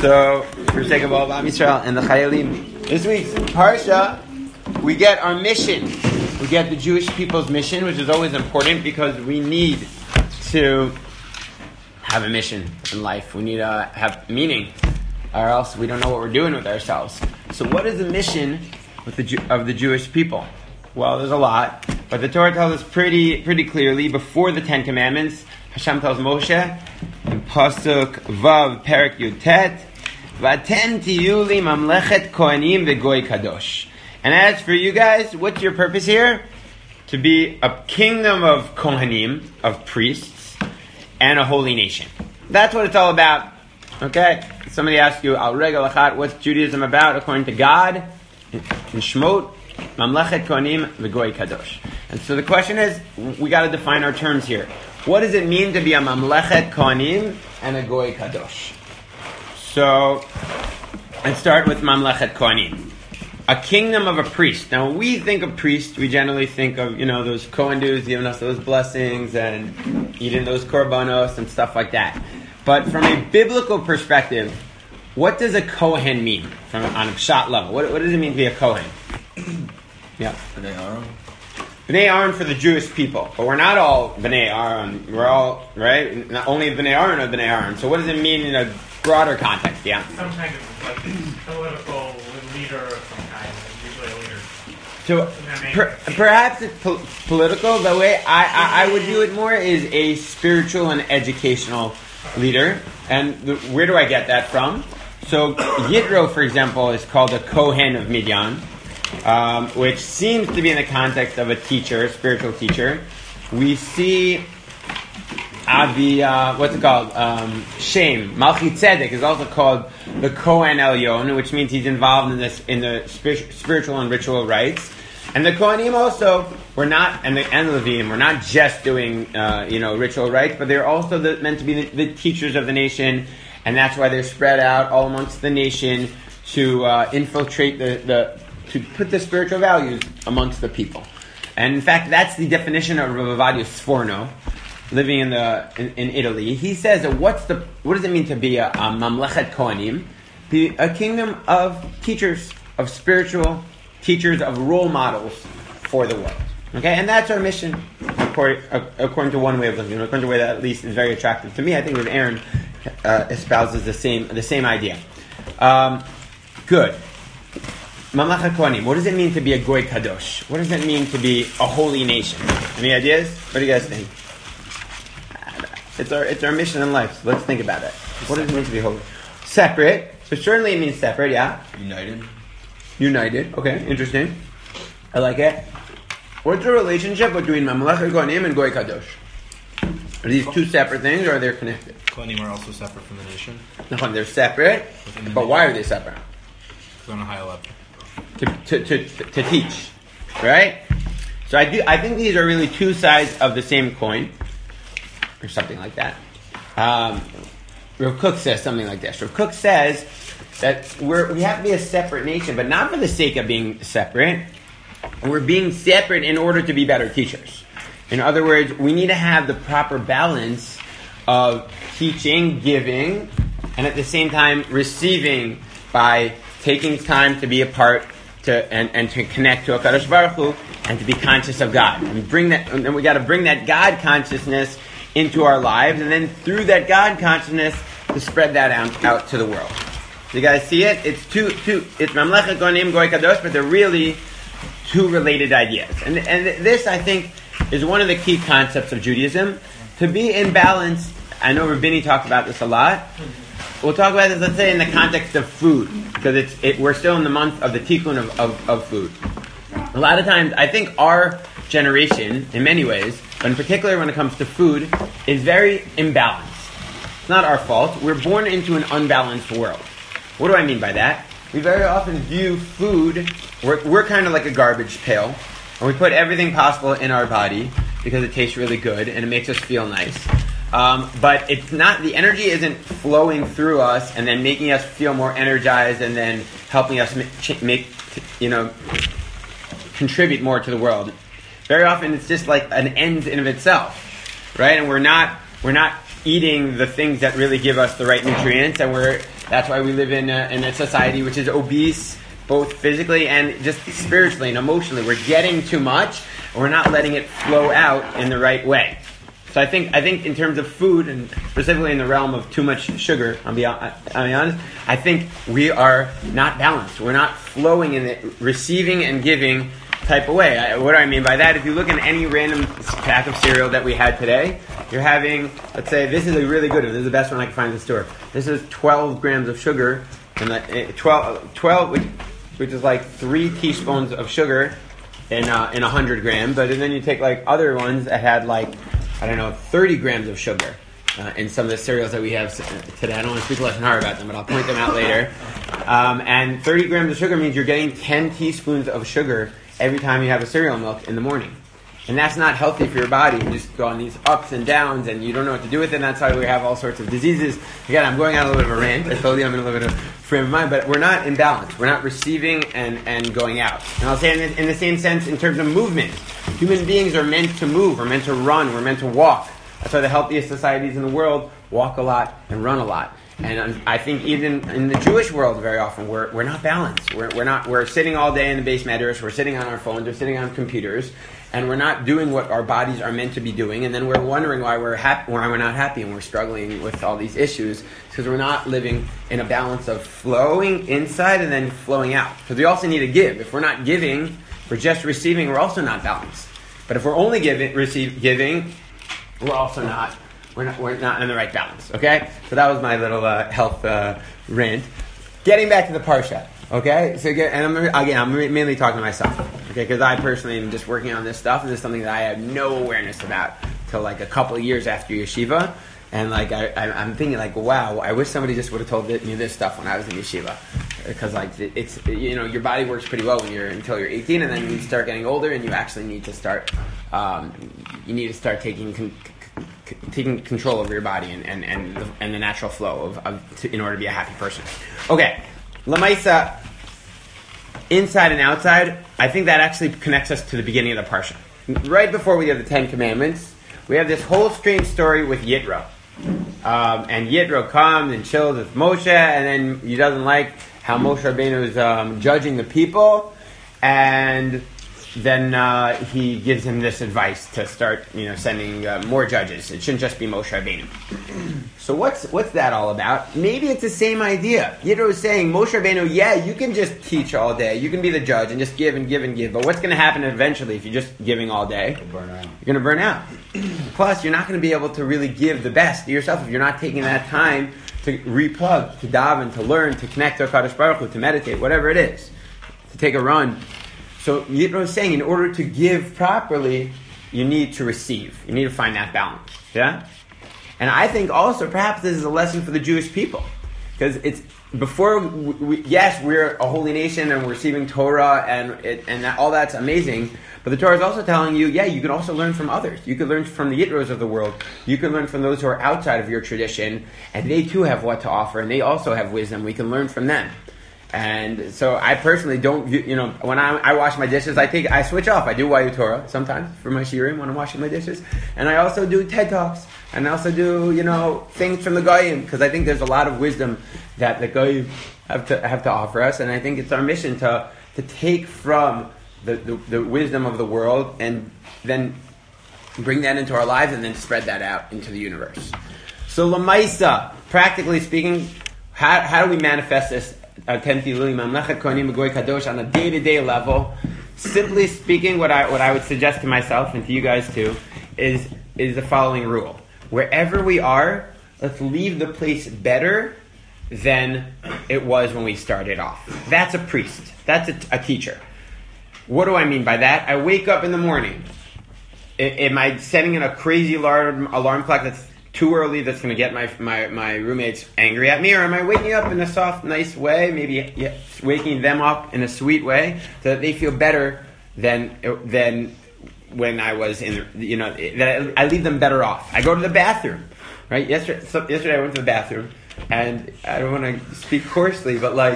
So, for the sake of all of Am Yisrael and the Chayalim, this week's Parsha, we get our mission. We get the Jewish people's mission, which is always important because we need to have a mission in life. We need to have meaning, or else we don't know what we're doing with ourselves. So what is the mission of the Jewish people? Well, there's a lot, but the Torah tells us pretty clearly, before the Ten Commandments, Hashem tells Moshe, in Pasuk Vav, Perek Yud Tet, V'aten tiyu li mamlechet kohanim v'goy kadosh. And as for you guys, what's your purpose here? To be a kingdom of kohanim, of priests, and a holy nation. That's what it's all about. Okay? Somebody asks you, Al Regel Achat, what's Judaism about according to God? In Shmot, Mamlechet Kohanim v'Goy Kadosh. And so the question is, we got to define our terms here. What does it mean to be a Mamlechet Kohanim and a Goy Kadosh? So, let's start with Mamlechet Kohanim. A kingdom of a priest. Now, when we think of priest, we generally think of, those Kohen dudes giving us those blessings and eating those korbanos and stuff like that. But from a biblical perspective, what does a Kohen mean on a pshat level? What does it mean to be a Kohen? Yeah. B'nai Aaron. B'nai Aaron for the Jewish people. But we're not all B'nai Aaron. We're all, right? Not only B'nai Aaron or B'nai Aaron. So what does it mean in a broader context? Yeah. Some kind of political leader of some kind, usually a leader. So perhaps it's political. The way I would view it more is a spiritual and educational leader. And where do I get that from? So Yitro, for example, is called a Kohen of Midian, which seems to be in the context of a teacher, a spiritual teacher. We see Avi, what's it called? Shem, Malchi Tzedek is also called the Kohen Elyon, which means he's involved in the spiritual and ritual rites. And the Kohanim also, and the Levim, we're not just doing, ritual rites, but they're also meant to be the teachers of the nation, and that's why they're spread out all amongst the nation to infiltrate to put the spiritual values amongst the people. And in fact, that's the definition of Rav Ovadia Sforno, living in Italy. He says, what does it mean to be a Mamlechet Kohanim? Be a kingdom of teachers, of spiritual teachers, of role models for the world. Okay, and that's our mission, according to one way of looking, according to a way that at least is very attractive to me. I think that Aaron espouses the same idea. Good. Mamlechet Kohanim. What does it mean to be a Goy Kadosh? What does it mean to be a holy nation? Any ideas? What do you guys think? It's our mission in life. So let's think about it. What does it mean to be holy? Separate. So certainly it means separate. Yeah. United. Okay, interesting. I like it. What's the relationship between Mamlechet Kohanim and Goy Kadosh? Are these two separate things, or are they connected? Kohanim are also separate from the nation. No, they're separate. But why are they separate? On a high level. To teach, right? So I think these are really two sides of the same coin, or something like that. Rav Kook says something like this. Rav Kook says that we have to be a separate nation, but not for the sake of being separate. We're being separate in order to be better teachers. In other words, we need to have the proper balance of teaching, giving, and at the same time receiving by taking time to be a part and to connect to HaKadosh Baruch Hu and to be conscious of God. And we got to bring that God consciousness into our lives, and then through that God consciousness to spread that out to the world. You guys see it? It's it's Mamlechet Kohanim, Goy Kadosh, but they're really two related ideas. And this, I think, is one of the key concepts of Judaism. To be in balance, I know Rabini talked about this a lot. We'll talk about this, let's say, in the context of food, because we're still in the month of the tikkun of food. A lot of times, I think our generation, in many ways, but in particular when it comes to food, is very imbalanced. It's not our fault. We're born into an unbalanced world. What do I mean by that? We very often view food, we're kind of like a garbage pail, and we put everything possible in our body because it tastes really good and it makes us feel nice. But it's not, the energy isn't flowing through us and then making us feel more energized and then helping us contribute more to the world. Very often it's just like an end in of itself, right? And we're not eating the things that really give us the right nutrients, and we're That's why we live in a society which is obese, both physically and just spiritually and emotionally. We're getting too much, and we're not letting it flow out in the right way. So I think in terms of food, and specifically in the realm of too much sugar, I'll be honest, I think we are not balanced. We're not flowing in the receiving and giving type of way. What do I mean by that? If you look in any random pack of cereal that we had today, you're having, let's say, this is a really good one. This is the best one I can find in the store. This is 12 grams of sugar, and 12 which is like 3 teaspoons of sugar in 100 grams. But then you take like other ones that had like, I don't know, 30 grams of sugar in some of the cereals that we have today. I don't want to speak less than hard about them, but I'll point them out later. And 30 grams of sugar means you're getting 10 teaspoons of sugar every time you have a cereal milk in the morning. And that's not healthy for your body. You just go on these ups and downs, and you don't know what to do with it, and that's why we have all sorts of diseases. Again, I'm going on a little bit of a rant. I told you I'm in a little bit of frame of mind, but we're not in balance. We're not receiving and going out. And I'll say in the same sense in terms of movement. Human beings are meant to move. We're meant to run. We're meant to walk. That's why the healthiest societies in the world walk a lot and run a lot. And I think even in the Jewish world, very often we're not balanced. We're sitting all day in the base madrash. We're sitting on our phones. We're sitting on computers, and we're not doing what our bodies are meant to be doing. And then we're wondering why we're not happy, and we're struggling with all these issues because we're not living in a balance of flowing inside and then flowing out. Because we also need to give. If we're not giving, if we're just receiving, we're also not balanced. But if we're only giving, we're also not. We're not in the right balance, okay? So that was my little health rant. Getting back to the Parsha, okay? So I'm mainly talking to myself, okay? Because I personally am just working on this stuff, and this is something that I had no awareness about till like a couple of years after yeshiva. And like I'm thinking like, wow, I wish somebody just would have told me this stuff when I was in yeshiva. Because like it's your body works pretty well until you're 18, and then you start getting older, and you actually need to start taking control of your body and the natural flow in order to be a happy person. Okay, Lamaisa, inside and outside, I think that actually connects us to the beginning of the Parsha. Right before we have the 10 Commandments, we have this whole strange story with Yitro. And Yitro comes and chills with Moshe, and then he doesn't like how Moshe Rabbeinu is judging the people, and then he gives him this advice to start, sending more judges. It shouldn't just be Moshe Rabbeinu. So what's that all about? Maybe it's the same idea. Yitro is saying, Moshe Rabbeinu, yeah, you can just teach all day. You can be the judge and just give and give and give. But what's going to happen eventually if you're just giving all day? You're going to burn out. Plus, you're not going to be able to really give the best to yourself if you're not taking that time to replug, to daven, to learn, to connect to HaKadosh Baruch Hu, to meditate, whatever it is, to take a run. So Yitro is saying, in order to give properly, you need to receive. You need to find that balance. Yeah? And I think also, perhaps this is a lesson for the Jewish people. Because it's, before, yes, we're a holy nation and we're receiving Torah and all that's amazing. But the Torah is also telling you, yeah, you can also learn from others. You can learn from the Yitros of the world. You can learn from those who are outside of your tradition. And they too have what to offer. And they also have wisdom. We can learn from them. And so I personally don't, when I wash my dishes, I switch off. I do Wayu Torah sometimes for my shiurim when I'm washing my dishes. And I also do TED Talks. And I also do, things from the Goyim. Because I think there's a lot of wisdom that the Goyim have to offer us. And I think it's our mission to take from the wisdom of the world and then bring that into our lives and then spread that out into the universe. So Lamaisa, practically speaking, how do we manifest this? On a day-to-day level, simply speaking, what I would suggest to myself and to you guys too is the following rule: wherever we are, let's leave the place better than it was when we started off. That's a priest. That's a teacher. What do I mean by that? I wake up in the morning. Am I setting in a crazy alarm clock that's too early, that's going to get my roommates angry at me? Or am I waking up in a soft, nice way, maybe waking them up in a sweet way so that they feel better than when I was in, that I leave them better off. I go to the bathroom, right? Yesterday I went to the bathroom, and I don't want to speak coarsely, but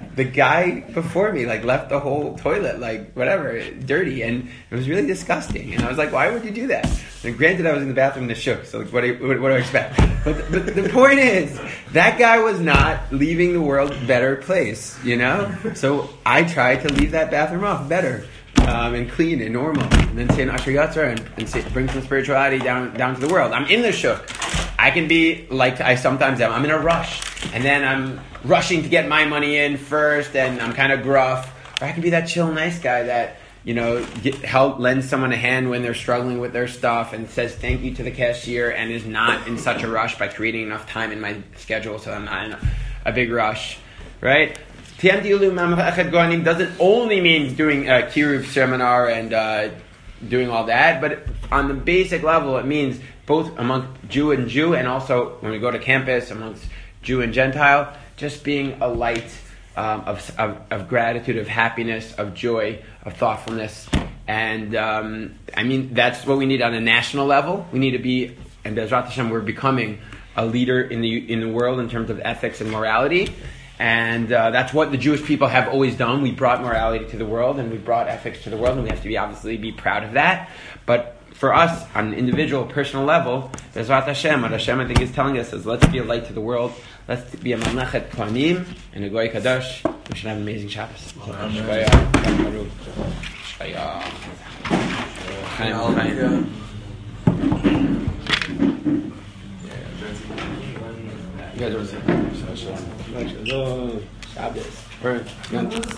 the guy before me like left the whole toilet like whatever dirty, and it was really disgusting. And I was like, why would you do that? And granted, I was in the bathroom in the shuk, so like, what do I expect? But the point is, that guy was not leaving the world a better place, you know. So I tried to leave that bathroom off better. And clean and normal, and then say an Asher Yatzar and say, bring some spirituality down to the world. I'm in the shuk. I can be like I sometimes am. I'm in a rush, and then I'm rushing to get my money in first, and I'm kind of gruff. Or I can be that chill, nice guy that lends someone a hand when they're struggling with their stuff, and says thank you to the cashier, and is not in such a rush by creating enough time in my schedule so I'm not in a big rush, right? Doesn't only mean doing a Kiruv seminar and doing all that, but on the basic level, it means both among Jew and Jew, and also when we go to campus amongst Jew and Gentile, just being a light of gratitude, of happiness, of joy, of thoughtfulness, and that's what we need on a national level. We need to be, and Bezrat Hashem, we're becoming a leader in the world in terms of ethics and morality. And that's what the Jewish people have always done. We brought morality to the world, and we brought ethics to the world, and we have to obviously be proud of that. But for us, on an individual, personal level, Bezrat Hashem, what Hashem I think is telling us is, let's be a light to the world. Let's be a Mamlechet Kohanim and a Goy Kadosh. We should have an amazing Shabbos. You guys are saying Shabbos.